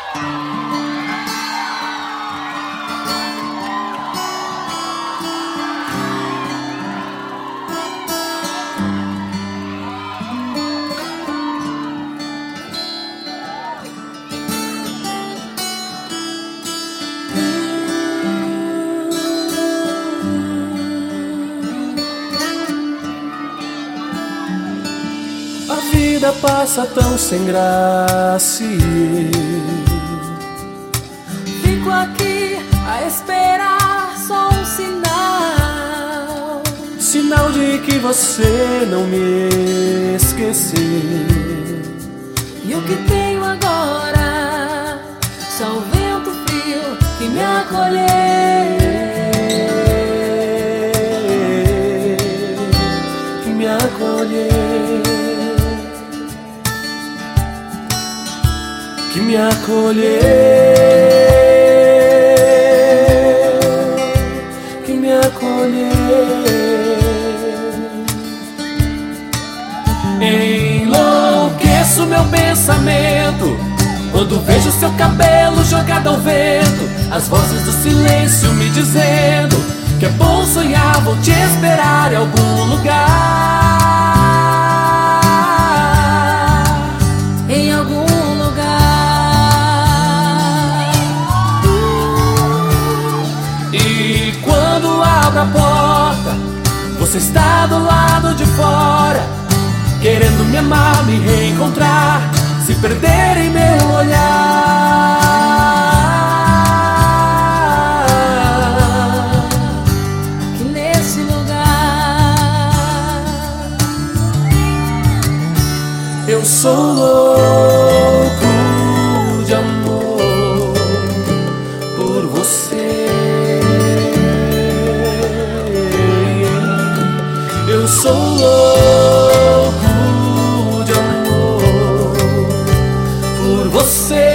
A vida passa tão sem graça e fico aqui a esperar só um sinal, sinal de que você não me esqueceu. E o que tenho agora? Só o vento frio que me acolheu, que me acolheu, que me acolheu, que me acolheu. Enlouqueço meu pensamento quando vejo seu cabelo jogado ao vento, as vozes do silêncio me dizendo que é bom sonhar, vou te esperar em algum lugar, em algum lugar. E quando abro a porta, você está do lado de fora, querendo me amar, me reencontrar, se perder em meu olhar. Que nesse lugar eu sou louco de amor por você. Eu sou louco de amor por você.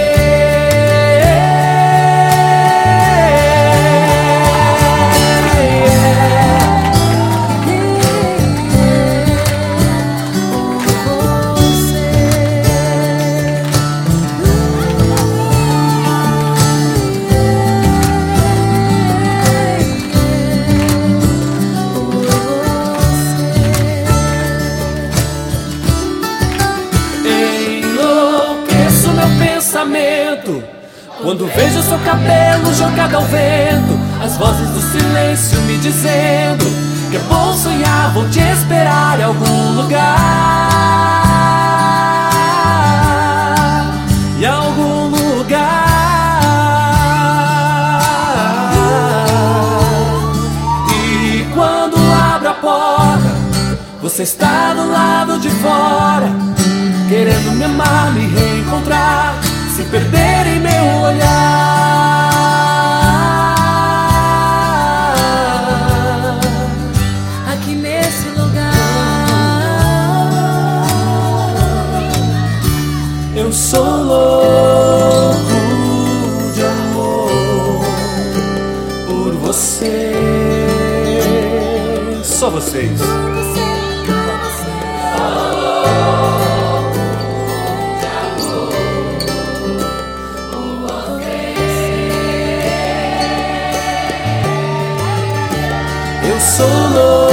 Quando vejo seu cabelo jogado ao vento, as vozes do silêncio me dizendo que é bom sonhar, vou te esperar em algum lugar, em algum lugar. E quando abro a porta, você está do lado de fora, querendo me amar, me reencontrar, se perder em meu olhar. aqui nesse lugar Eu sou louco de amor por você. Só vocês. Eu sou louco